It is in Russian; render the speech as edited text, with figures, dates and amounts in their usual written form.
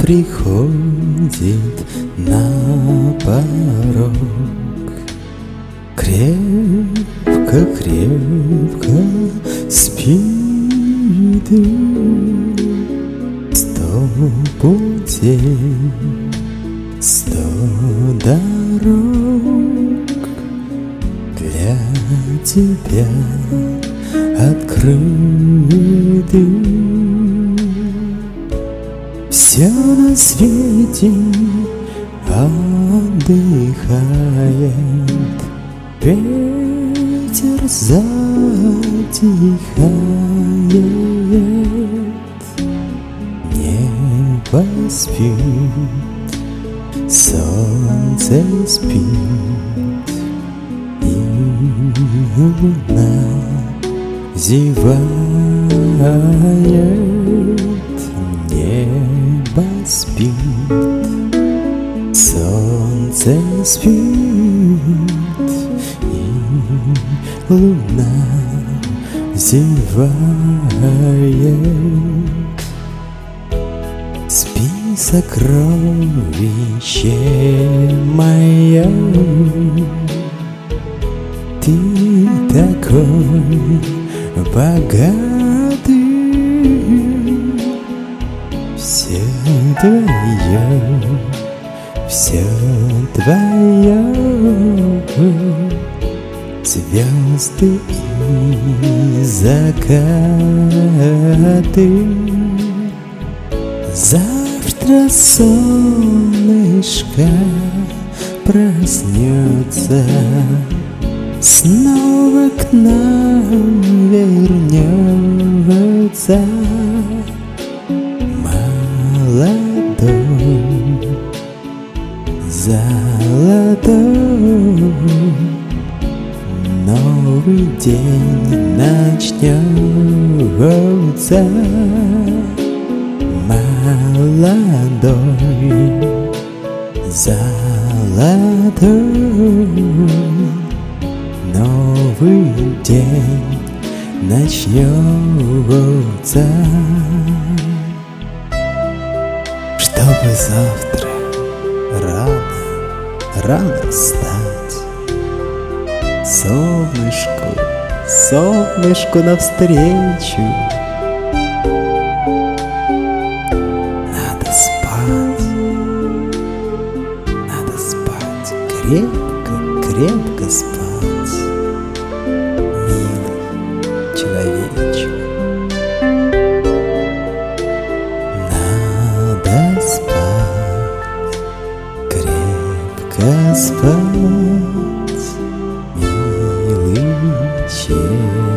приходит на порог. Крепко-крепко спит. 100 путей, 100 дорог для тебя открыты. Все на свете отдыхает, ветер затихает, небо спит, солнце спит, и луна зевает. Небо спит, солнце спит, и луна зевает. Спи, сокровище мое, ты такой богатый. Все твое, звезды и закаты. Завтра солнышко проснется, снова к нам вернется. Молодой, золотой, новый день начнется. Молодой, золотой, новый день начнется. Чтобы завтра рано встать, солнышку навстречу. Надо спать, крепко спать, милый человечек. Надо спать, крепко спать, милый человек.